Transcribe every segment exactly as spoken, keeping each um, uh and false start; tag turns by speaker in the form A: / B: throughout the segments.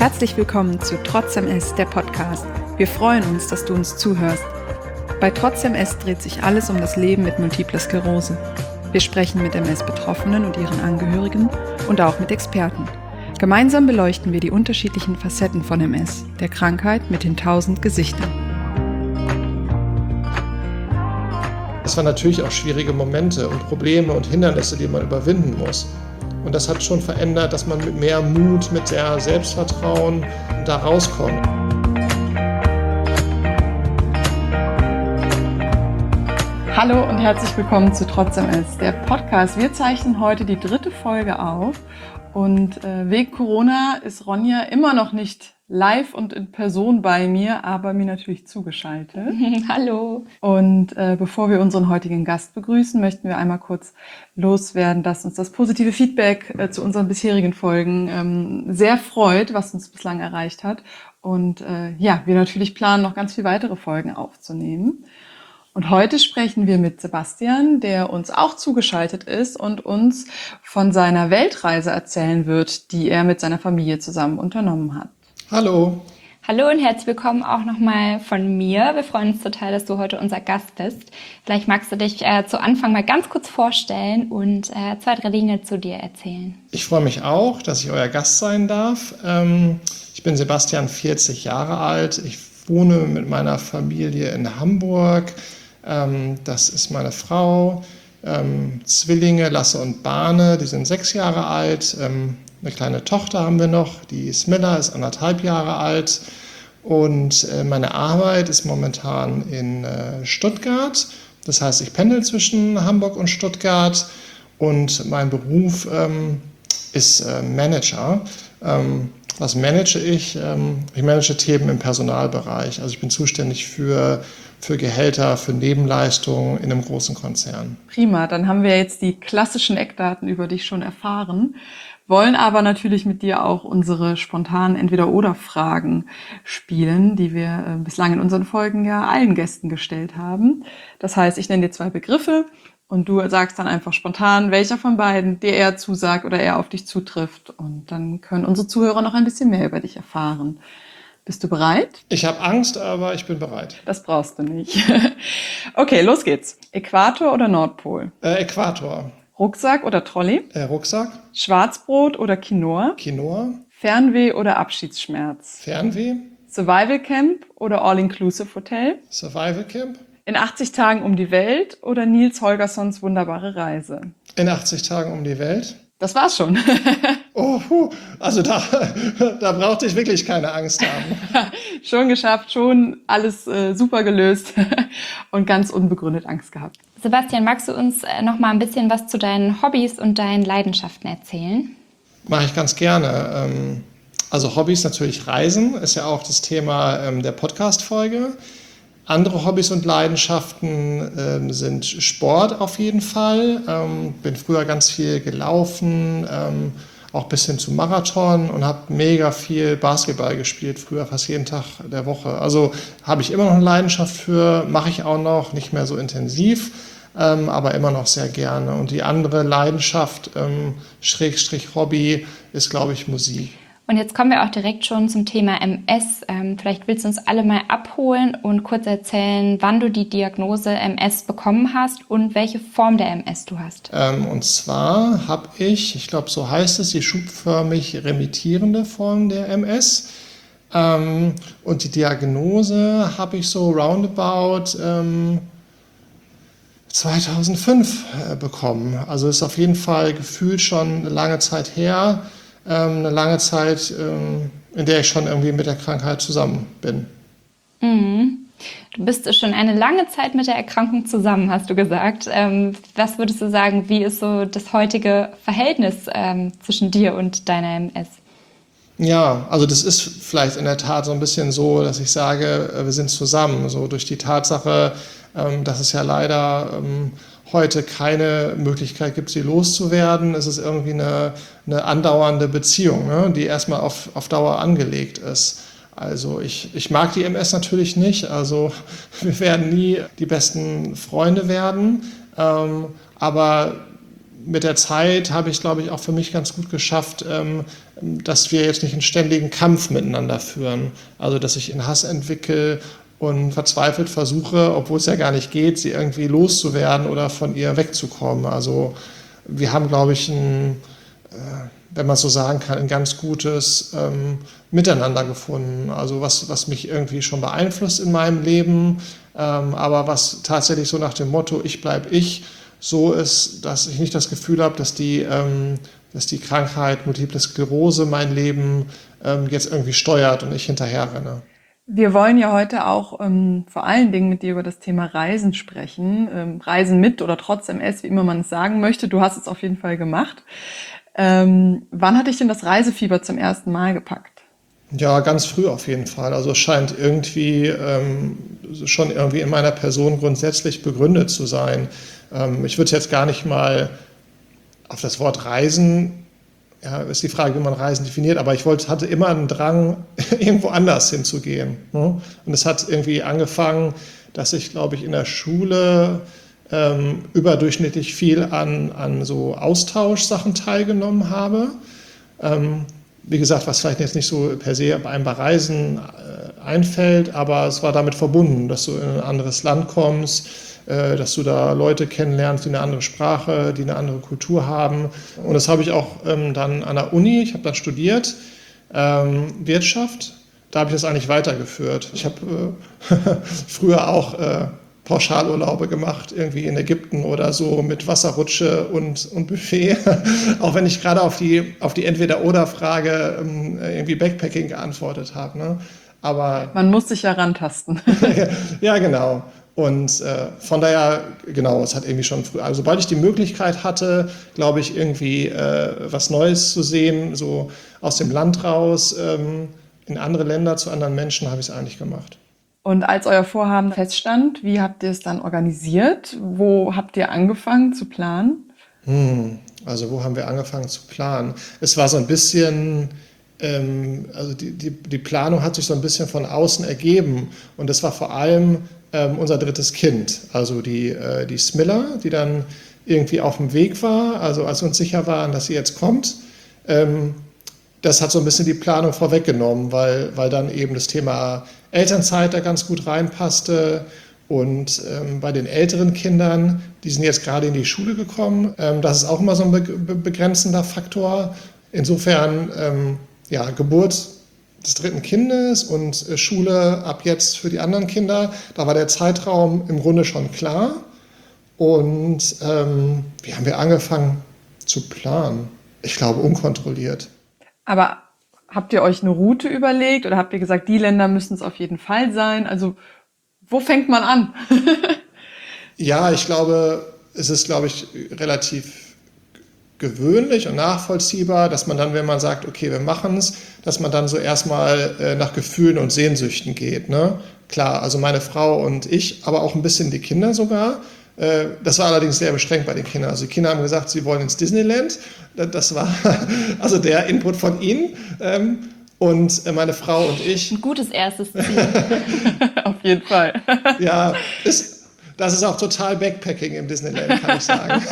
A: Herzlich willkommen zu Trotz M S, der Podcast. Wir freuen uns, dass du uns zuhörst. Bei Trotz M S dreht sich alles um das Leben mit Multipler Sklerose. Wir sprechen mit M S-Betroffenen und ihren Angehörigen und auch mit Experten. Gemeinsam beleuchten wir die unterschiedlichen Facetten von M S, der Krankheit mit den tausend Gesichtern.
B: Es waren natürlich auch schwierige Momente und Probleme und Hindernisse, die man überwinden muss. Und das hat schon verändert, dass man mit mehr Mut, mit mehr Selbstvertrauen da rauskommt.
A: Hallo und herzlich willkommen zu Trotz M S, der Podcast. Wir zeichnen heute die dritte Folge auf und äh, wegen Corona ist Ronja immer noch nicht live und in Person bei mir, aber mir natürlich zugeschaltet.
C: Hallo.
A: Und äh, bevor wir unseren heutigen Gast begrüßen, möchten wir einmal kurz loswerden, dass uns das positive Feedback äh, zu unseren bisherigen Folgen ähm, sehr freut, was uns bislang erreicht hat. Und äh, ja, wir natürlich planen, noch ganz viele weitere Folgen aufzunehmen. Und heute sprechen wir mit Sebastian, der uns auch zugeschaltet ist und uns von seiner Weltreise erzählen wird, die er mit seiner Familie zusammen unternommen hat.
B: Hallo.
C: Hallo und herzlich willkommen auch nochmal von mir. Wir freuen uns total, dass du heute unser Gast bist. Vielleicht magst du dich äh, zu Anfang mal ganz kurz vorstellen und äh, zwei, drei Dinge zu dir erzählen.
B: Ich freue mich auch, dass ich euer Gast sein darf. Ähm, ich bin Sebastian, vierzig Jahre alt. Ich wohne mit meiner Familie in Hamburg. Ähm, das ist meine Frau. Ähm, Zwillinge Lasse und Bahne, die sind sechs Jahre alt. Ähm, Eine kleine Tochter haben wir noch, die Smilla ist anderthalb Jahre alt und äh, meine Arbeit ist momentan in äh, Stuttgart. Das heißt, ich pendel zwischen Hamburg und Stuttgart und mein Beruf ähm, ist äh, Manager. Ähm, was manage ich? Ähm, ich manage Themen im Personalbereich. Also ich bin zuständig für, für Gehälter, für Nebenleistungen in einem großen Konzern.
A: Prima, dann haben wir jetzt die klassischen Eckdaten über dich schon erfahren. Wollen aber natürlich mit dir auch unsere spontanen Entweder-Oder-Fragen spielen, die wir äh, bislang in unseren Folgen ja allen Gästen gestellt haben. Das heißt, ich nenne dir zwei Begriffe und du sagst dann einfach spontan, welcher von beiden dir eher zusagt oder eher auf dich zutrifft. Und dann können unsere Zuhörer noch ein bisschen mehr über dich erfahren. Bist du bereit?
B: Ich habe Angst, aber ich bin bereit.
A: Das brauchst du nicht. Okay, los geht's. Äquator oder Nordpol?
B: Äh, Äquator.
A: Rucksack oder Trolley?
B: Äh, Rucksack.
A: Schwarzbrot oder Quinoa?
B: Quinoa.
A: Fernweh oder Abschiedsschmerz?
B: Fernweh.
A: Survival Camp oder All-Inclusive Hotel?
B: Survival Camp.
A: In achtzig Tagen um die Welt oder Nils Holgerssons wunderbare Reise?
B: In achtzig Tagen um die Welt.
A: Das war's schon.
B: Oh, puh. Also da, da brauchte ich wirklich keine Angst haben.
A: Schon geschafft, schon alles äh, super gelöst und ganz unbegründet Angst gehabt.
C: Sebastian, magst du uns äh, noch mal ein bisschen was zu deinen Hobbys und deinen Leidenschaften erzählen?
B: Mache ich ganz gerne. Ähm, also Hobbys natürlich Reisen, ist ja auch das Thema ähm, der Podcast-Folge. Andere Hobbys und Leidenschaften ähm, sind Sport auf jeden Fall. Ähm, bin früher ganz viel gelaufen, ähm, auch bis hin zu Marathon und habe mega viel Basketball gespielt, früher fast jeden Tag der Woche. Also habe ich immer noch eine Leidenschaft für, mache ich auch noch, nicht mehr so intensiv, ähm, aber immer noch sehr gerne. Und die andere Leidenschaft, ähm, Schrägstrich Hobby, ist, glaube ich, Musik.
C: Und jetzt kommen wir auch direkt schon zum Thema M S. Ähm, vielleicht willst du uns alle mal abholen und kurz erzählen, wann du die Diagnose M S bekommen hast und welche Form der M S du hast.
B: Ähm, und zwar habe ich, ich glaube, so heißt es, die schubförmig remittierende Form der M S. Ähm, und die Diagnose habe ich so roundabout ähm, zweitausendfünf äh, bekommen. Also ist auf jeden Fall gefühlt schon eine lange Zeit her. Eine lange Zeit, in der ich schon irgendwie mit der Krankheit zusammen bin.
C: Mhm. Du bist schon eine lange Zeit mit der Erkrankung zusammen, hast du gesagt. Was würdest du sagen, wie ist so das heutige Verhältnis zwischen dir und deiner M S?
B: Ja, also das ist vielleicht in der Tat so ein bisschen so, dass ich sage, wir sind zusammen. So durch die Tatsache, dass es ja leider heute keine Möglichkeit gibt, sie loszuwerden. Es ist irgendwie eine, eine andauernde Beziehung, ne, die erstmal auf, auf Dauer angelegt ist. Also ich, ich mag die M S natürlich nicht, also wir werden nie die besten Freunde werden, ähm, aber mit der Zeit habe ich, glaube ich, auch für mich ganz gut geschafft, ähm, dass wir jetzt nicht einen ständigen Kampf miteinander führen. Also, dass ich in Hass entwickle und verzweifelt versuche, obwohl es ja gar nicht geht, sie irgendwie loszuwerden oder von ihr wegzukommen. Also, wir haben, glaube ich, ein, äh, wenn man so sagen kann, ein ganz gutes ähm, Miteinander gefunden. Also, was, was mich irgendwie schon beeinflusst in meinem Leben, ähm, aber was tatsächlich so nach dem Motto, ich bleib ich, so ist, dass ich nicht das Gefühl habe, dass die, ähm, dass die Krankheit Multiple Sklerose mein Leben ähm, jetzt irgendwie steuert und ich hinterherrenne.
A: Wir wollen ja heute auch ähm, vor allen Dingen mit dir über das Thema Reisen sprechen. Ähm, Reisen mit oder trotz M S, wie immer man es sagen möchte. Du hast es auf jeden Fall gemacht. Ähm, wann hat dich denn das Reisefieber zum ersten Mal gepackt?
B: Ja, ganz früh auf jeden Fall. Also es scheint irgendwie ähm, schon irgendwie in meiner Person grundsätzlich begründet zu sein. Ähm, ich würde jetzt gar nicht mal auf das Wort Reisen, ja, ist die Frage, wie man Reisen definiert, aber ich wollte, hatte immer einen Drang, irgendwo anders hinzugehen. Ne? Und es hat irgendwie angefangen, dass ich, glaube ich, in der Schule ähm, überdurchschnittlich viel an, an so Austauschsachen teilgenommen habe. Ähm, Wie gesagt, was vielleicht jetzt nicht so per se bei einem bei Reisen äh, einfällt, aber es war damit verbunden, dass du in ein anderes Land kommst, äh, dass du da Leute kennenlernst, die eine andere Sprache, die eine andere Kultur haben. Und das habe ich auch ähm, dann an der Uni, ich habe dann studiert, ähm, Wirtschaft, da habe ich das eigentlich weitergeführt. Ich habe äh, früher auch äh, Pauschalurlaube gemacht, irgendwie in Ägypten oder so mit Wasserrutsche und, und Buffet. Auch wenn ich gerade auf die, auf die Entweder-Oder-Frage ähm, irgendwie Backpacking geantwortet habe. Ne? Aber
A: Man muss sich ja rantasten.
B: ja, genau. Und äh, von daher, genau, es hat irgendwie schon früh, also sobald ich die Möglichkeit hatte, glaube ich, irgendwie äh, was Neues zu sehen, so aus dem Land raus, ähm, in andere Länder, zu anderen Menschen, habe ich es eigentlich gemacht.
A: Und als euer Vorhaben feststand, wie habt ihr es dann organisiert? Wo habt ihr angefangen zu planen?
B: Hm, also wo haben wir angefangen zu planen? Es war so ein bisschen, ähm, also die, die, die Planung hat sich so ein bisschen von außen ergeben. Und das war vor allem ähm, unser drittes Kind, also die, äh, die Smilla, die dann irgendwie auf dem Weg war, also als wir uns sicher waren, dass sie jetzt kommt. Ähm, das hat so ein bisschen die Planung vorweggenommen, weil, weil dann eben das Thema Elternzeit da ganz gut reinpasste. Und ähm, bei den älteren Kindern, die sind jetzt gerade in die Schule gekommen, ähm, das ist auch immer so ein be be begrenzender Faktor. Insofern, ähm, ja, Geburt des dritten Kindes und äh, Schule ab jetzt für die anderen Kinder, da war der Zeitraum im Grunde schon klar. Und ähm, wie haben wir angefangen zu planen? Ich glaube, unkontrolliert.
A: Aber habt ihr euch eine Route überlegt oder habt ihr gesagt, die Länder müssen es auf jeden Fall sein? Also wo fängt man an?
B: Ja, ich glaube, es ist, glaube ich, relativ gewöhnlich und nachvollziehbar, dass man dann, wenn man sagt, okay, wir machen es, dass man dann so erstmal äh, nach Gefühlen und Sehnsüchten geht. Ne? Klar, also meine Frau und ich, aber auch ein bisschen die Kinder sogar. Äh, das war allerdings sehr beschränkt bei den Kindern. Also die Kinder haben gesagt, sie wollen ins Disneyland. Das war also der Input von ihnen. Ähm, Und meine Frau und ich.
C: Ein gutes erstes Ziel.
A: Auf jeden Fall.
B: Ja, ist, das ist auch total Backpacking im Disneyland, kann ich sagen.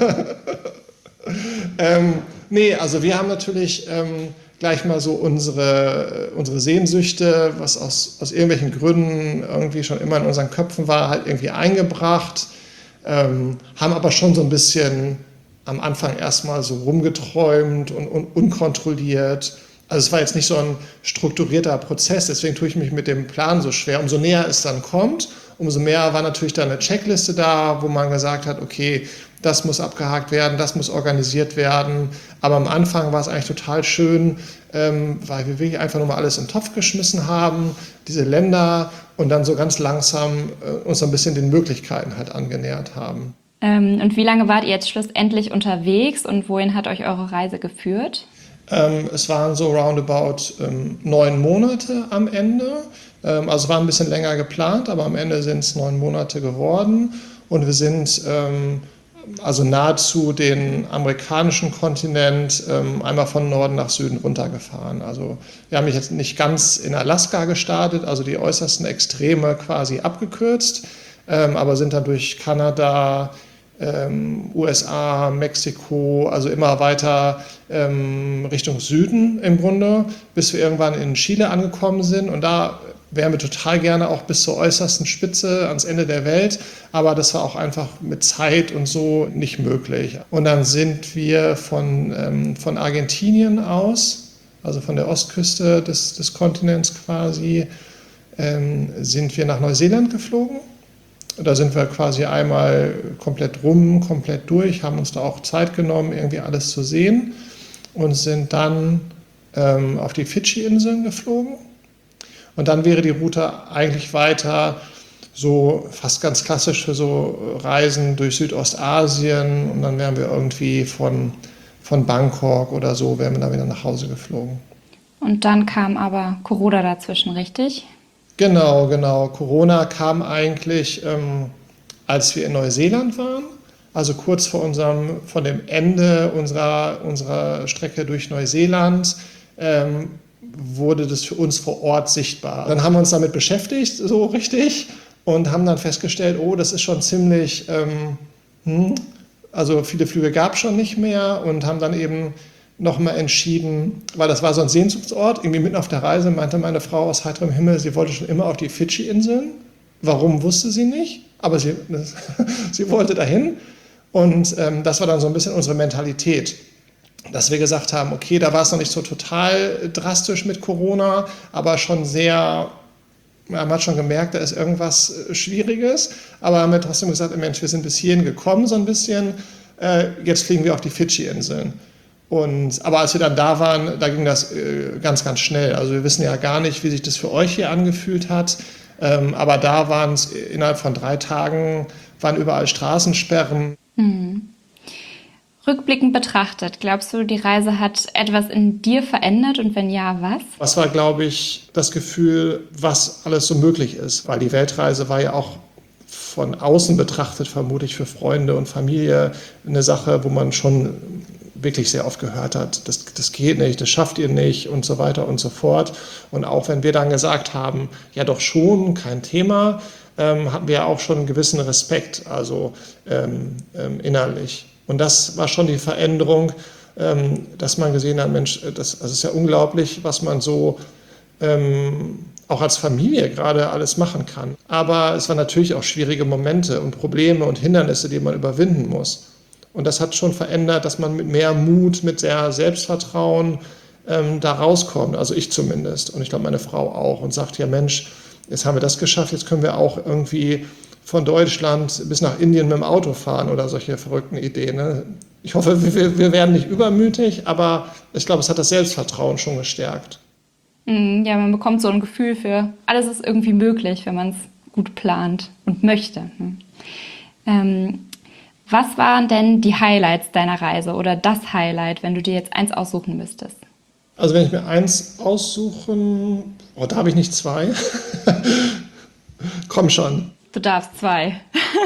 B: ähm, nee, also wir haben natürlich ähm, gleich mal so unsere, unsere Sehnsüchte, was aus, aus irgendwelchen Gründen irgendwie schon immer in unseren Köpfen war, halt irgendwie eingebracht. Ähm, haben aber schon so ein bisschen am Anfang erstmal so rumgeträumt und, und unkontrolliert. Also es war jetzt nicht so ein strukturierter Prozess, deswegen tue ich mich mit dem Plan so schwer. Umso näher es dann kommt, umso mehr war natürlich dann eine Checkliste da, wo man gesagt hat, okay, das muss abgehakt werden, das muss organisiert werden. Aber am Anfang war es eigentlich total schön, ähm, weil wir wirklich einfach nur mal alles in den Topf geschmissen haben, diese Länder, und dann so ganz langsam äh, uns ein bisschen den Möglichkeiten halt angenähert haben.
C: Ähm, und wie lange wart ihr jetzt schlussendlich unterwegs und wohin hat euch eure Reise geführt?
B: Ähm, es waren so roundabout ähm, neun Monate am Ende. Ähm, also war ein bisschen länger geplant, aber am Ende sind es neun Monate geworden. Und wir sind ähm, also nahezu den amerikanischen Kontinent ähm, einmal von Norden nach Süden runtergefahren. Also wir haben jetzt nicht ganz in Alaska gestartet, also die äußersten Extreme quasi abgekürzt, ähm, aber sind dann durch Kanada, ähm, U S A, Mexiko, also immer weiter ähm, Richtung Süden im Grunde, bis wir irgendwann in Chile angekommen sind. Und da wären wir total gerne auch bis zur äußersten Spitze ans Ende der Welt, aber das war auch einfach mit Zeit und so nicht möglich. Und dann sind wir von, ähm, von Argentinien aus, also von der Ostküste des, des Kontinents quasi, ähm, sind wir nach Neuseeland geflogen. Da sind wir quasi einmal komplett rum, komplett durch, haben uns da auch Zeit genommen, irgendwie alles zu sehen und sind dann ähm, auf die Fidschi-Inseln geflogen. Und dann wäre die Route eigentlich weiter so fast ganz klassisch für so Reisen durch Südostasien und dann wären wir irgendwie von, von Bangkok oder so, wären wir dann wieder nach Hause geflogen.
C: Und dann kam aber Corona dazwischen, richtig?
B: Genau, genau. Corona kam eigentlich, ähm, als wir in Neuseeland waren, also kurz vor unserem, von dem Ende unserer, unserer Strecke durch Neuseeland, ähm, wurde das für uns vor Ort sichtbar. Dann haben wir uns damit beschäftigt, so richtig, und haben dann festgestellt, oh, das ist schon ziemlich, ähm, hm, also viele Flüge gab es schon nicht mehr und haben dann eben nochmal entschieden, weil das war so ein Sehnsuchtsort, irgendwie mitten auf der Reise meinte meine Frau aus heiterem Himmel, sie wollte schon immer auf die Fidschi-Inseln. Warum, wusste sie nicht, aber sie, sie wollte dahin. Und ähm, das war dann so ein bisschen unsere Mentalität, dass wir gesagt haben, okay, da war es noch nicht so total drastisch mit Corona, aber schon sehr, man hat schon gemerkt, da ist irgendwas Schwieriges, aber haben wir trotzdem gesagt, Mensch, wir sind bis hierhin gekommen so ein bisschen, äh, jetzt fliegen wir auf die Fidschi-Inseln. Und, aber als wir dann da waren, da ging das äh, ganz, ganz schnell. Also wir wissen ja gar nicht, wie sich das für euch hier angefühlt hat, ähm, aber da waren es innerhalb von drei Tagen, waren überall Straßensperren.
C: Mhm. Rückblickend betrachtet, glaubst du, die Reise hat etwas in dir verändert und wenn ja, was?
B: Was war, glaube ich, das Gefühl, was alles so möglich ist? Weil die Weltreise war ja auch von außen betrachtet, vermutlich für Freunde und Familie, eine Sache, wo man schon wirklich sehr oft gehört hat, das, das geht nicht, das schafft ihr nicht und so weiter und so fort. Und auch wenn wir dann gesagt haben, ja doch schon, kein Thema, ähm, hatten wir ja auch schon einen gewissen Respekt, also ähm, ähm, innerlich. Und das war schon die Veränderung, ähm, dass man gesehen hat, Mensch, das, das ist ja unglaublich, was man so ähm, auch als Familie gerade alles machen kann. Aber es waren natürlich auch schwierige Momente und Probleme und Hindernisse, die man überwinden muss. Und das hat schon verändert, dass man mit mehr Mut, mit sehr Selbstvertrauen ähm, da rauskommt. Also ich zumindest und ich glaube meine Frau auch und sagt, ja Mensch, jetzt haben wir das geschafft, jetzt können wir auch irgendwie von Deutschland bis nach Indien mit dem Auto fahren oder solche verrückten Ideen. Ne? Ich hoffe, wir, wir werden nicht übermütig, aber ich glaube, es hat das Selbstvertrauen schon gestärkt.
C: Ja, man bekommt so ein Gefühl für, alles ist irgendwie möglich, wenn man es gut plant und möchte. Ähm, was waren denn die Highlights deiner Reise oder das Highlight, wenn du dir jetzt eins aussuchen müsstest?
B: Also wenn ich mir eins aussuchen, oh, da habe ich nicht zwei. Komm schon.
C: Du darfst zwei.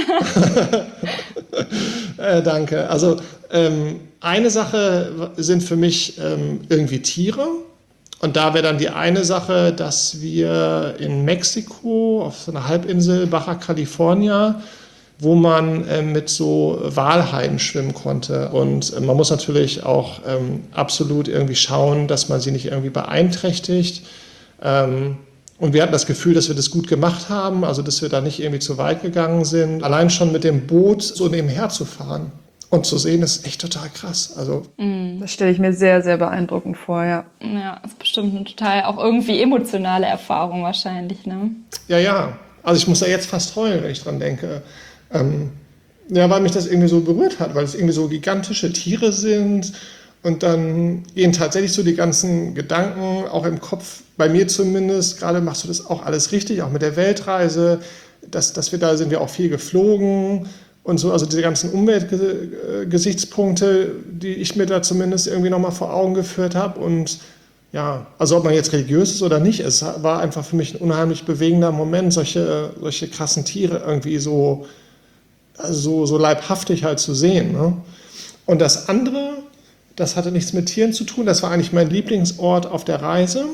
B: äh, danke. Also ähm, eine Sache sind für mich ähm, irgendwie Tiere. Und da wäre dann die eine Sache, dass wir in Mexiko auf so einer Halbinsel, Baja California, wo man äh, mit so Walhaien schwimmen konnte. Und äh, man muss natürlich auch ähm, absolut irgendwie schauen, dass man sie nicht irgendwie beeinträchtigt. Ähm, Und wir hatten das Gefühl, dass wir das gut gemacht haben, also dass wir da nicht irgendwie zu weit gegangen sind. Allein schon mit dem Boot so nebenher zu fahren und zu sehen, ist echt total krass. Also
A: das stelle ich mir sehr, sehr beeindruckend vor, ja.
C: Ja, ist bestimmt eine total auch irgendwie emotionale Erfahrung wahrscheinlich, ne?
B: ja, ja. Also ich muss da jetzt fast heulen, wenn ich dran denke. Ähm, ja, weil mich das irgendwie so berührt hat, weil es irgendwie so gigantische Tiere sind. Und dann gehen tatsächlich so die ganzen Gedanken, auch im Kopf, bei mir zumindest, gerade machst du das auch alles richtig, auch mit der Weltreise, dass, dass wir da sind wir auch viel geflogen und so, also diese ganzen Umweltgesichtspunkte, die ich mir da zumindest irgendwie nochmal vor Augen geführt habe. Und ja, also ob man jetzt religiös ist oder nicht, es war einfach für mich ein unheimlich bewegender Moment, solche, solche krassen Tiere irgendwie so, also so leibhaftig halt zu sehen. Ne? Und das andere, das hatte nichts mit Tieren zu tun. Das war eigentlich mein Lieblingsort auf der Reise.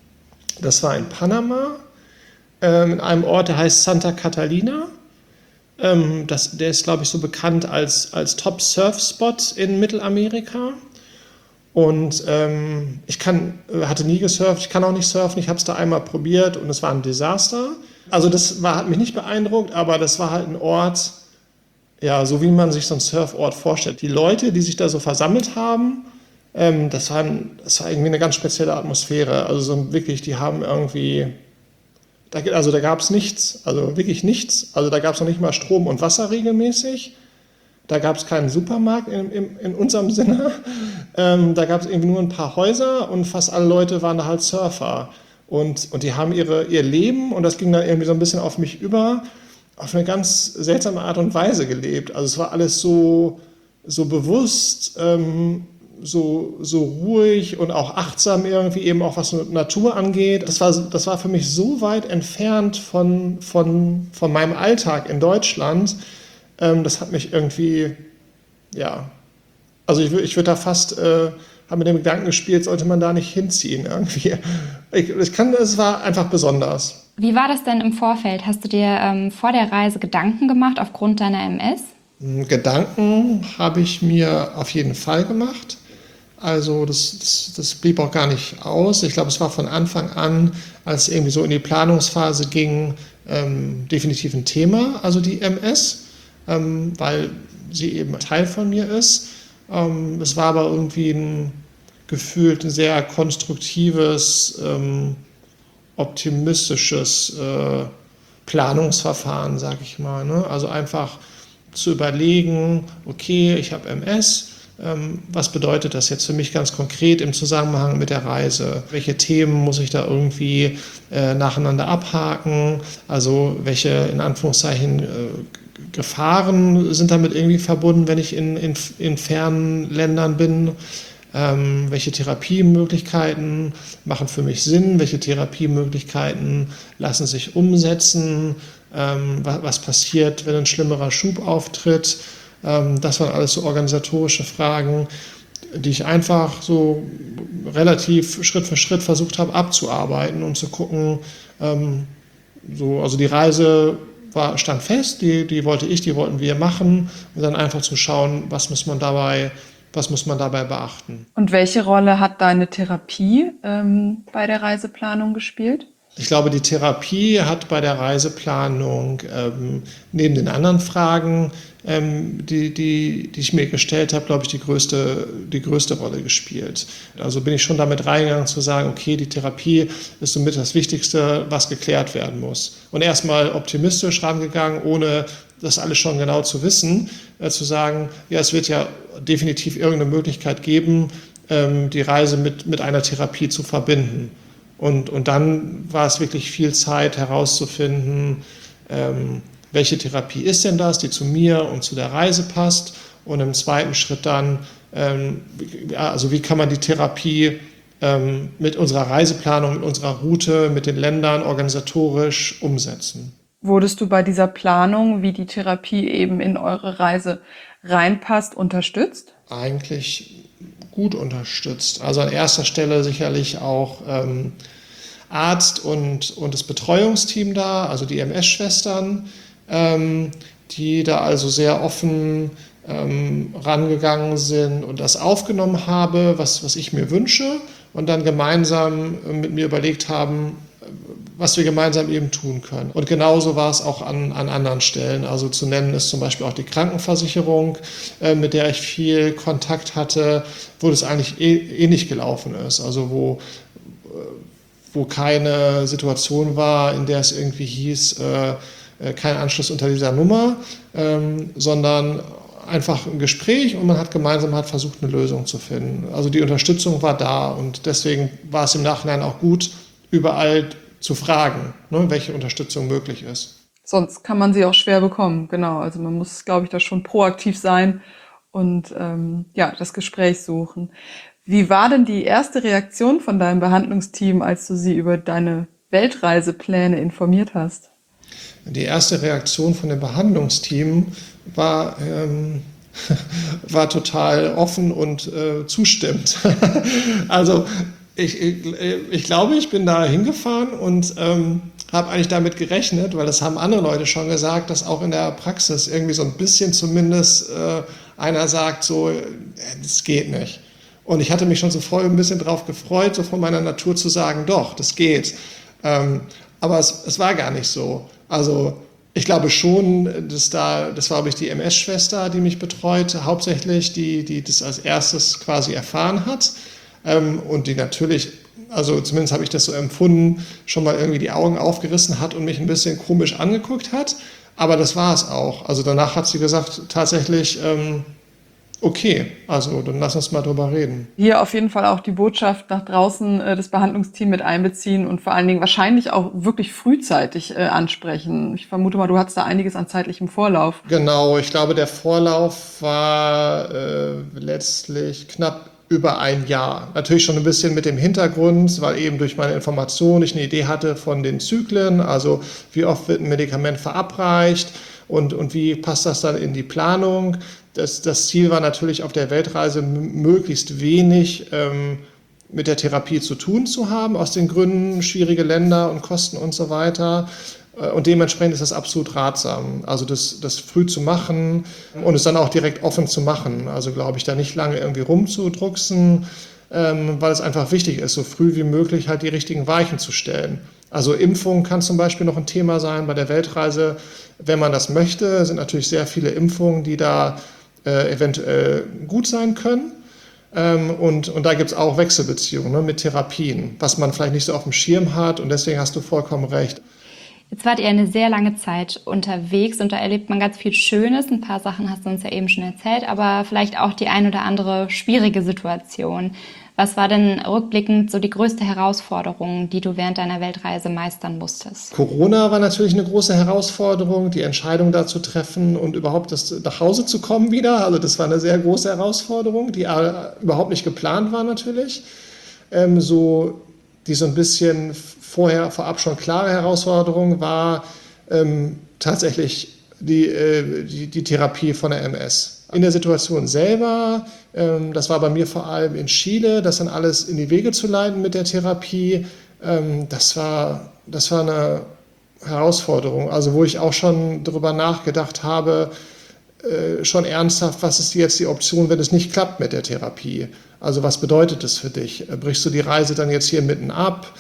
B: Das war in Panama, äh, in einem Ort, der heißt Santa Catalina. Ähm, das, der ist, glaube ich, so bekannt als, als Top-Surf-Spot in Mittelamerika. Und ähm, ich kann, hatte nie gesurft, ich kann auch nicht surfen, ich habe es da einmal probiert und es war ein Desaster. Also das war, hat mich nicht beeindruckt, aber das war halt ein Ort, ja, so wie man sich so einen Surfort vorstellt. Die Leute, die sich da so versammelt haben, ähm, das, waren, das war irgendwie eine ganz spezielle Atmosphäre. Also so wirklich, die haben irgendwie, da, also da gab es nichts, also wirklich nichts. Also da gab es noch nicht mal Strom und Wasser regelmäßig. Da gab es keinen Supermarkt in, in, in unserem Sinne. Ähm, da gab es irgendwie nur ein paar Häuser und fast alle Leute waren da halt Surfer. Und, und die haben ihre, ihr Leben, und das ging dann irgendwie so ein bisschen auf mich über, auf eine ganz seltsame Art und Weise gelebt. Also es war alles so, so bewusst, ähm, so, so ruhig und auch achtsam irgendwie, eben auch was Natur angeht. Das war, das war für mich so weit entfernt von, von, von meinem Alltag in Deutschland. Das hat mich irgendwie, ja, also ich, ich würde da fast, äh, habe mit dem Gedanken gespielt, sollte man da nicht hinziehen irgendwie. Ich, ich kann, es war einfach besonders.
C: Wie war das denn im Vorfeld? Hast du dir ähm, vor der Reise Gedanken gemacht aufgrund deiner M S?
B: Gedanken habe ich mir auf jeden Fall gemacht. Also das, das, das blieb auch gar nicht aus. Ich glaube, es war von Anfang an, als es irgendwie so in die Planungsphase ging, ähm, definitiv ein Thema, also die M S. Ähm, weil sie eben Teil von mir ist. Ähm, es war aber irgendwie ein gefühlt ein sehr konstruktives, ähm, optimistisches äh, Planungsverfahren, sage ich mal. Ne? Also einfach zu überlegen, okay, ich habe M S, ähm, was bedeutet das jetzt für mich ganz konkret im Zusammenhang mit der Reise? Welche Themen muss ich da irgendwie äh, nacheinander abhaken? Also welche, in Anführungszeichen, äh, Gefahren sind damit irgendwie verbunden, wenn ich in, in, in fernen Ländern bin? Ähm, welche Therapiemöglichkeiten machen für mich Sinn? Welche Therapiemöglichkeiten lassen sich umsetzen? Ähm, was, was passiert, wenn ein schlimmerer Schub auftritt? Ähm, das waren alles so organisatorische Fragen, die ich einfach so relativ Schritt für Schritt versucht habe abzuarbeiten und zu gucken, ähm, so, also die Reise war, stand fest, die, die wollte ich, die wollten wir machen, und dann einfach zu schauen, was muss man dabei, was muss man dabei beachten.
A: Und welche Rolle hat deine Therapie ähm, bei der Reiseplanung gespielt?
B: Ich glaube, die Therapie hat bei der Reiseplanung ähm, neben den anderen Fragen, ähm, die, die, die ich mir gestellt habe, glaube ich, die größte, die größte Rolle gespielt. Also bin ich schon damit reingegangen zu sagen, okay, die Therapie ist somit das Wichtigste, was geklärt werden muss. Und erstmal optimistisch rangegangen, ohne das alles schon genau zu wissen, äh, zu sagen, ja, es wird ja definitiv irgendeine Möglichkeit geben, ähm, die Reise mit, mit einer Therapie zu verbinden. Und, und dann war es wirklich viel Zeit herauszufinden, ähm, welche Therapie ist denn das, die zu mir und zu der Reise passt. Und im zweiten Schritt dann, ähm, also wie kann man die Therapie ähm, mit unserer Reiseplanung, mit unserer Route, mit den Ländern organisatorisch umsetzen.
A: Wurdest du bei dieser Planung, wie die Therapie eben in eure Reise reinpasst, unterstützt?
B: Eigentlich gut unterstützt. Also an erster Stelle sicherlich auch ähm, Arzt und, und das Betreuungsteam da, also die M S-Schwestern, ähm, die da also sehr offen ähm, rangegangen sind und das aufgenommen habe, was, was ich mir wünsche, und dann gemeinsam mit mir überlegt haben, was wir gemeinsam eben tun können. Und genauso war es auch an, an anderen Stellen. Also zu nennen ist zum Beispiel auch die Krankenversicherung, äh, mit der ich viel Kontakt hatte, wo das eigentlich eh, ähnlich gelaufen ist. Also wo, wo keine Situation war, in der es irgendwie hieß, äh, kein Anschluss unter dieser Nummer, ähm, sondern einfach ein Gespräch, und man hat gemeinsam hat versucht, eine Lösung zu finden. Also die Unterstützung war da, und deswegen war es im Nachhinein auch gut, überall zu fragen, ne, welche Unterstützung möglich ist.
A: Sonst kann man sie auch schwer bekommen, genau. Also man muss, glaube ich, da schon proaktiv sein und ähm, ja, das Gespräch suchen. Wie war denn die erste Reaktion von deinem Behandlungsteam, als du sie über deine Weltreisepläne informiert hast?
B: Die erste Reaktion von dem Behandlungsteam war, ähm, war total offen und äh, zustimmend. Also ich, ich, ich glaube, ich bin da hingefahren und ähm, habe eigentlich damit gerechnet, weil das haben andere Leute schon gesagt, dass auch in der Praxis irgendwie so ein bisschen zumindest äh, einer sagt, so, äh, das geht nicht. Und ich hatte mich schon so voll ein bisschen drauf gefreut, so von meiner Natur zu sagen, doch, das geht. Ähm, aber es, es war gar nicht so. Also ich glaube schon, dass da, das war, glaube ich, die M S-Schwester, die mich betreut, hauptsächlich, die, die das als erstes quasi erfahren hat. Ähm, und die natürlich, also zumindest habe ich das so empfunden, schon mal irgendwie die Augen aufgerissen hat und mich ein bisschen komisch angeguckt hat. Aber das war es auch. Also danach hat sie gesagt, tatsächlich, ähm, okay, also dann lass uns mal drüber reden.
A: Hier auf jeden Fall auch die Botschaft nach draußen, äh, das Behandlungsteam mit einbeziehen und vor allen Dingen wahrscheinlich auch wirklich frühzeitig äh, ansprechen. Ich vermute mal, du hattest da einiges an zeitlichem Vorlauf.
B: Genau, ich glaube, der Vorlauf war äh, letztlich knapp über ein Jahr. Natürlich schon ein bisschen mit dem Hintergrund, weil eben durch meine Information ich eine Idee hatte von den Zyklen, also wie oft wird ein Medikament verabreicht und, und wie passt das dann in die Planung. Das, das Ziel war natürlich auf der Weltreise m- möglichst wenig ähm, mit der Therapie zu tun zu haben, aus den Gründen schwierige Länder und Kosten und so weiter. Und dementsprechend ist das absolut ratsam, also das, das früh zu machen und es dann auch direkt offen zu machen. Also glaube ich, da nicht lange irgendwie rumzudrucksen, ähm, weil es einfach wichtig ist, so früh wie möglich halt die richtigen Weichen zu stellen. Also Impfung kann zum Beispiel noch ein Thema sein bei der Weltreise. Wenn man das möchte, sind natürlich sehr viele Impfungen, die da äh, eventuell gut sein können. Ähm, und, und da gibt es auch Wechselbeziehungen, ne, mit Therapien, was man vielleicht nicht so auf dem Schirm hat. Und deswegen hast du vollkommen recht.
C: Jetzt wart ihr eine sehr lange Zeit unterwegs und da erlebt man ganz viel Schönes. Ein paar Sachen hast du uns ja eben schon erzählt, aber vielleicht auch die ein oder andere schwierige Situation. Was war denn rückblickend so die größte Herausforderung, die du während deiner Weltreise meistern musstest?
B: Corona war natürlich eine große Herausforderung, die Entscheidung da zu treffen und überhaupt das, nach Hause zu kommen wieder. Also das war eine sehr große Herausforderung, die überhaupt nicht geplant war natürlich. Ähm, so, die so ein bisschen vorher, vorab schon klare Herausforderung war ähm, tatsächlich die, äh, die, die Therapie von der M S. In der Situation selber, ähm, das war bei mir vor allem in Chile, das dann alles in die Wege zu leiten mit der Therapie, ähm, das war, das war eine Herausforderung, also wo ich auch schon darüber nachgedacht habe, äh, schon ernsthaft, was ist jetzt die Option, wenn es nicht klappt mit der Therapie? Also was bedeutet das für dich? Brichst du die Reise dann jetzt hier mitten ab?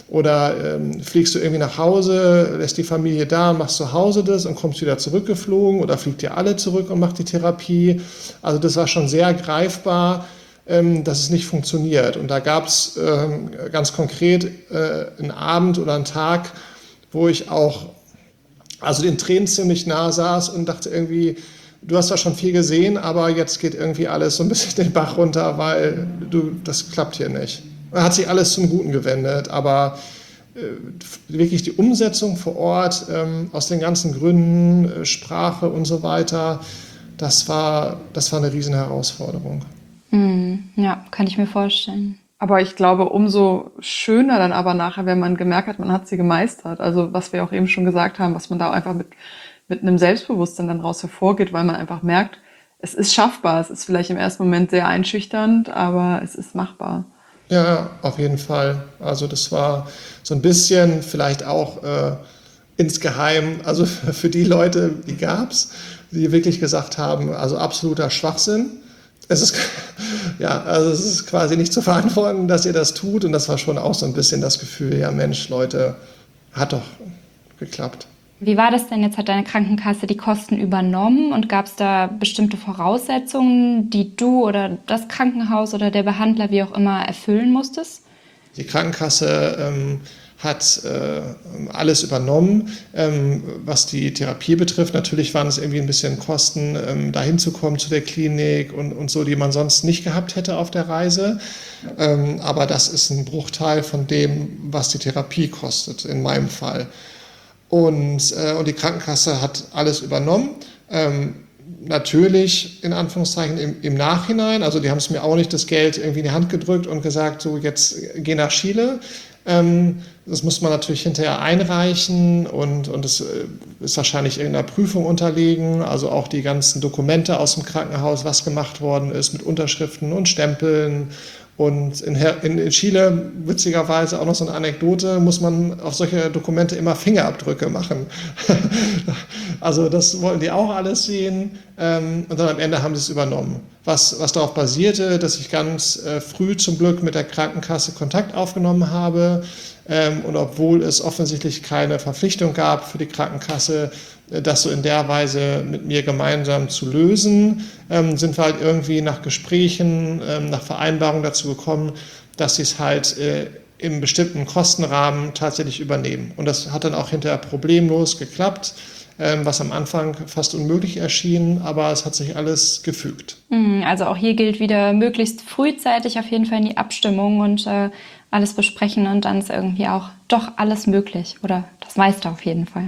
B: Oder ähm, fliegst du irgendwie nach Hause, lässt die Familie da, machst zu Hause das und kommst wieder zurückgeflogen? Oder fliegt ihr alle zurück und macht die Therapie? Also das war schon sehr greifbar, ähm, dass es nicht funktioniert. Und da gab es ähm, ganz konkret äh, einen Abend oder einen Tag, wo ich auch also den Tränen ziemlich nah saß und dachte irgendwie, du hast zwar schon viel gesehen, aber jetzt geht irgendwie alles so ein bisschen den Bach runter, weil du, das klappt hier nicht. Da hat sich alles zum Guten gewendet, aber äh, wirklich die Umsetzung vor Ort, ähm, aus den ganzen Gründen, äh, Sprache und so weiter, das war, das war eine riesen Herausforderung.
C: Mm, ja, kann ich mir vorstellen.
A: Aber ich glaube, umso schöner dann aber nachher, wenn man gemerkt hat, man hat sie gemeistert. Also was wir auch eben schon gesagt haben, was man da einfach mit, mit einem Selbstbewusstsein dann raus hervorgeht, weil man einfach merkt, es ist schaffbar. Es ist vielleicht im ersten Moment sehr einschüchternd, aber es ist machbar.
B: Ja, auf jeden Fall. Also das war so ein bisschen vielleicht auch äh, insgeheim, also für die Leute, die gab's, die wirklich gesagt haben, also absoluter Schwachsinn. Es ist, ja, also es ist quasi nicht zu verantworten, dass ihr das tut. Und das war schon auch so ein bisschen das Gefühl, ja Mensch, Leute, hat doch geklappt.
C: Wie war das denn jetzt? Hat deine Krankenkasse die Kosten übernommen und gab es da bestimmte Voraussetzungen, die du oder das Krankenhaus oder der Behandler, wie auch immer, erfüllen musstest?
B: Die Krankenkasse ähm, hat äh, alles übernommen, ähm, was die Therapie betrifft. Natürlich waren es irgendwie ein bisschen Kosten, ähm, da hinzukommen zu der Klinik und, und so, die man sonst nicht gehabt hätte auf der Reise. Ähm, aber das ist ein Bruchteil von dem, was die Therapie kostet, in meinem Fall. Und, äh, und die Krankenkasse hat alles übernommen. Ähm, natürlich, in Anführungszeichen, im, im Nachhinein. Also die haben es mir auch nicht das Geld irgendwie in die Hand gedrückt und gesagt, so jetzt geh nach Chile. Ähm, das muss man natürlich hinterher einreichen und, und das ist wahrscheinlich irgendeiner Prüfung unterlegen. Also auch die ganzen Dokumente aus dem Krankenhaus, was gemacht worden ist mit Unterschriften und Stempeln Und in, in, in Chile, witzigerweise auch noch so eine Anekdote, muss man auf solche Dokumente immer Fingerabdrücke machen. Also das wollten die auch alles sehen, ähm, und dann am Ende haben sie es übernommen. Was, was darauf basierte, dass ich ganz äh, früh zum Glück mit der Krankenkasse Kontakt aufgenommen habe, ähm, und obwohl es offensichtlich keine Verpflichtung gab für die Krankenkasse, das so in der Weise mit mir gemeinsam zu lösen, ähm, sind wir halt irgendwie nach Gesprächen, ähm, nach Vereinbarungen dazu gekommen, dass sie es halt äh, im bestimmten Kostenrahmen tatsächlich übernehmen. Und das hat dann auch hinterher problemlos geklappt, ähm, was am Anfang fast unmöglich erschien, aber es hat sich alles gefügt.
C: Also auch hier gilt wieder, möglichst frühzeitig auf jeden Fall in die Abstimmung und äh, alles besprechen, und dann ist irgendwie auch doch alles möglich, oder das meiste auf jeden Fall.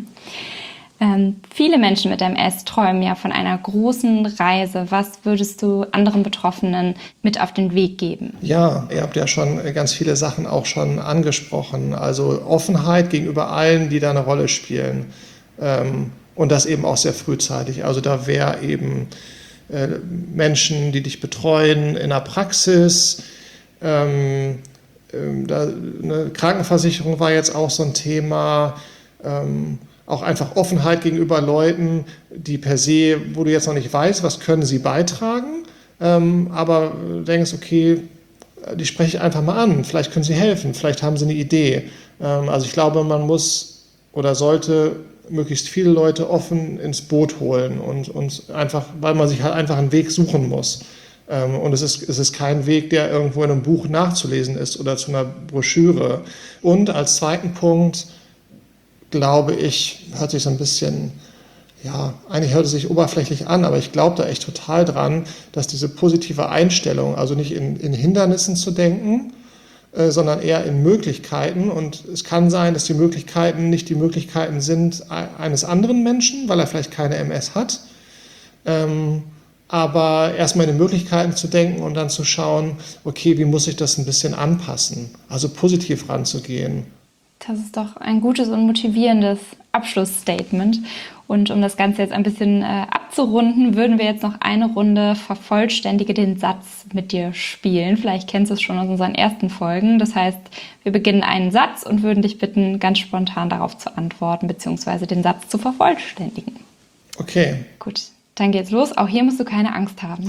C: Ähm, viele Menschen mit M S träumen ja von einer großen Reise. Was würdest du anderen Betroffenen mit auf den Weg geben?
B: Ja, ihr habt ja schon ganz viele Sachen auch schon angesprochen. Also Offenheit gegenüber allen, die da eine Rolle spielen. Ähm, und das eben auch sehr frühzeitig. Also da wäre eben äh, Menschen, die dich betreuen in der Praxis. Ähm, ähm, da, eine Krankenversicherung war jetzt auch so ein Thema. Ähm, Auch einfach Offenheit gegenüber Leuten, die per se, wo du jetzt noch nicht weißt, was können sie beitragen, ähm, aber denkst, okay, die spreche ich einfach mal an, vielleicht können sie helfen, vielleicht haben sie eine Idee. Ähm, also ich glaube, man muss oder sollte möglichst viele Leute offen ins Boot holen und, und einfach, weil man sich halt einfach einen Weg suchen muss. Ähm, und es ist, es ist kein Weg, der irgendwo in einem Buch nachzulesen ist oder zu einer Broschüre. Und als zweiten Punkt, glaube ich, hört sich so ein bisschen, ja, eigentlich hört es sich oberflächlich an, aber ich glaube da echt total dran, dass diese positive Einstellung, also nicht in, in Hindernissen zu denken, äh, sondern eher in Möglichkeiten. Und es kann sein, dass die Möglichkeiten nicht die Möglichkeiten sind eines anderen Menschen, weil er vielleicht keine M S hat. Ähm, aber erstmal in den Möglichkeiten zu denken und dann zu schauen, okay, wie muss ich das ein bisschen anpassen? Also positiv ranzugehen.
C: Das ist doch ein gutes und motivierendes Abschlussstatement. Und um das Ganze jetzt ein bisschen äh, abzurunden, würden wir jetzt noch eine Runde Vervollständige den Satz mit dir spielen. Vielleicht kennst du es schon aus unseren ersten Folgen. Das heißt, wir beginnen einen Satz und würden dich bitten, ganz spontan darauf zu antworten, beziehungsweise den Satz zu vervollständigen.
B: Okay.
C: Gut, dann geht's los. Auch hier musst du keine Angst haben.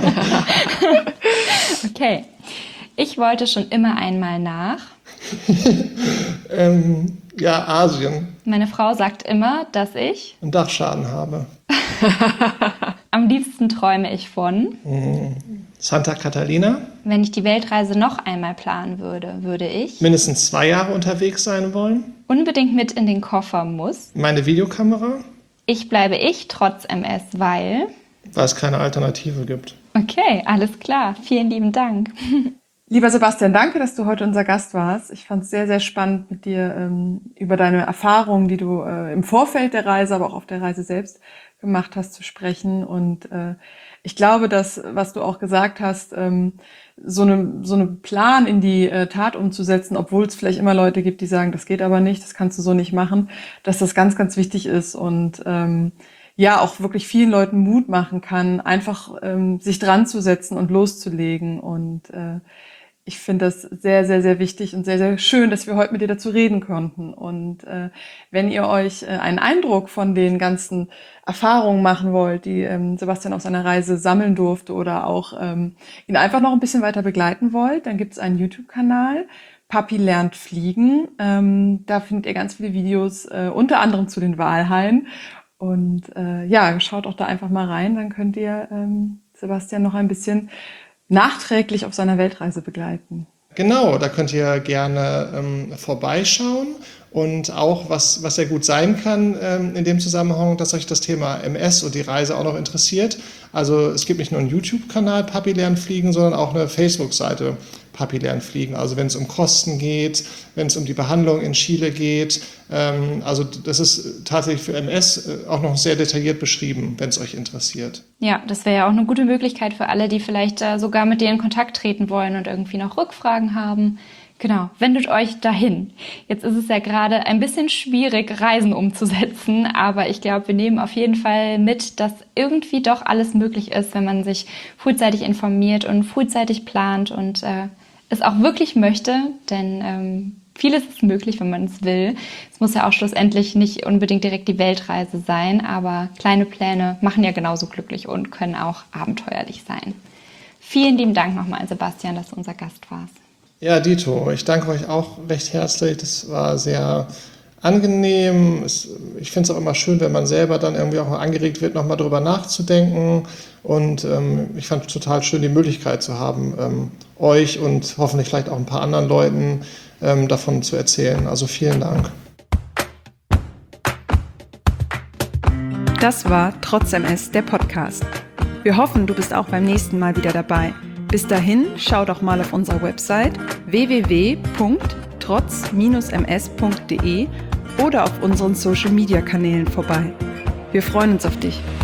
C: Okay. Ich wollte schon immer einmal nach...
B: ähm, ja, Asien.
C: Meine Frau sagt immer, dass ich
B: einen Dachschaden habe.
C: Am liebsten träume ich von
B: Santa Catalina.
C: Wenn ich die Weltreise noch einmal planen würde, würde ich
B: Mindestens zwei Jahre unterwegs sein wollen.
C: Unbedingt mit in den Koffer muss.
B: Meine Videokamera.
C: Ich bleibe ich trotz M S, weil...
B: Weil es keine Alternative gibt.
C: Okay, alles klar. Vielen lieben Dank.
A: Lieber Sebastian, danke, dass du heute unser Gast warst. Ich fand es sehr, sehr spannend, mit dir ähm, über deine Erfahrungen, die du äh, im Vorfeld der Reise, aber auch auf der Reise selbst gemacht hast, zu sprechen. Und äh, ich glaube, dass, was du auch gesagt hast, ähm, so eine so eine Plan in die äh, Tat umzusetzen, obwohl es vielleicht immer Leute gibt, die sagen, das geht aber nicht, das kannst du so nicht machen, dass das ganz, ganz wichtig ist und ähm, ja auch wirklich vielen Leuten Mut machen kann, einfach ähm, sich dran zu setzen und loszulegen. Und äh, ich finde das sehr, sehr, sehr wichtig und sehr, sehr schön, dass wir heute mit dir dazu reden konnten. Und äh, wenn ihr euch äh, einen Eindruck von den ganzen Erfahrungen machen wollt, die ähm, Sebastian auf seiner Reise sammeln durfte oder auch ähm, ihn einfach noch ein bisschen weiter begleiten wollt, dann gibt es einen YouTube-Kanal, Papi lernt fliegen. Ähm, da findet ihr ganz viele Videos, äh, unter anderem zu den Walhaien. Und äh, ja, schaut auch da einfach mal rein, dann könnt ihr ähm, Sebastian noch ein bisschen nachträglich auf seiner Weltreise begleiten.
B: Genau, da könnt ihr gerne ähm, vorbeischauen und auch, was, was sehr gut sein kann ähm, in dem Zusammenhang, dass euch das Thema M S und die Reise auch noch interessiert. Also es gibt nicht nur einen YouTube-Kanal Papi lernt fliegen, sondern auch eine Facebook-Seite Papi lernt fliegen. Also wenn es um Kosten geht, wenn es um die Behandlung in Chile geht. Ähm, also das ist tatsächlich für M S äh, auch noch sehr detailliert beschrieben, wenn es euch interessiert.
C: Ja, das wäre ja auch eine gute Möglichkeit für alle, die vielleicht äh, sogar mit dir in Kontakt treten wollen und irgendwie noch Rückfragen haben. Genau, wendet euch dahin. Jetzt ist es ja gerade ein bisschen schwierig, Reisen umzusetzen, aber ich glaube, wir nehmen auf jeden Fall mit, dass irgendwie doch alles möglich ist, wenn man sich frühzeitig informiert und frühzeitig plant und äh, es auch wirklich möchte, denn ähm, vieles ist möglich, wenn man es will. Es muss ja auch schlussendlich nicht unbedingt direkt die Weltreise sein, aber kleine Pläne machen ja genauso glücklich und können auch abenteuerlich sein. Vielen lieben Dank nochmal, Sebastian, dass du unser Gast warst.
B: Ja, Dito, ich danke euch auch recht herzlich. Das war sehr angenehm. Es, ich finde es auch immer schön, wenn man selber dann irgendwie auch mal angeregt wird, nochmal drüber nachzudenken. Und ähm, ich fand es total schön, die Möglichkeit zu haben, ähm, euch und hoffentlich vielleicht auch ein paar anderen Leuten ähm, davon zu erzählen. Also vielen Dank.
D: Das war Trotz M S, der Podcast. Wir hoffen, du bist auch beim nächsten Mal wieder dabei. Bis dahin, schau doch mal auf unserer Website w w w punkt trotz m s punkt d e oder auf unseren Social-Media-Kanälen vorbei. Wir freuen uns auf dich.